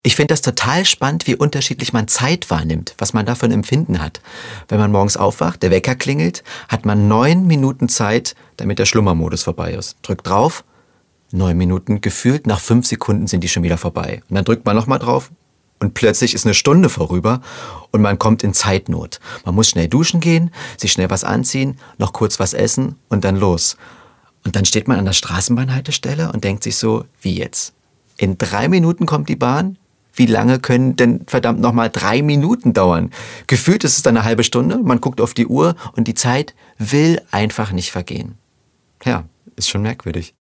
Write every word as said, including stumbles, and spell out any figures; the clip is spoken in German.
Ich finde das total spannend, wie unterschiedlich man Zeit wahrnimmt, was man da für ein Empfinden hat. Wenn man morgens aufwacht, der Wecker klingelt, hat man neun Minuten Zeit, damit der Schlummermodus vorbei ist. Drückt drauf, neun Minuten gefühlt, nach fünf Sekunden sind die schon wieder vorbei. Und dann drückt man nochmal drauf und plötzlich ist eine Stunde vorüber und man kommt in Zeitnot. Man muss schnell duschen gehen, sich schnell was anziehen, noch kurz was essen und dann los. Und dann steht man an der Straßenbahnhaltestelle und denkt sich so, wie jetzt? In drei Minuten kommt die Bahn? Wie lange können denn verdammt nochmal drei Minuten dauern? Gefühlt ist es dann eine halbe Stunde, man guckt auf die Uhr und die Zeit will einfach nicht vergehen. Ja, ist schon merkwürdig.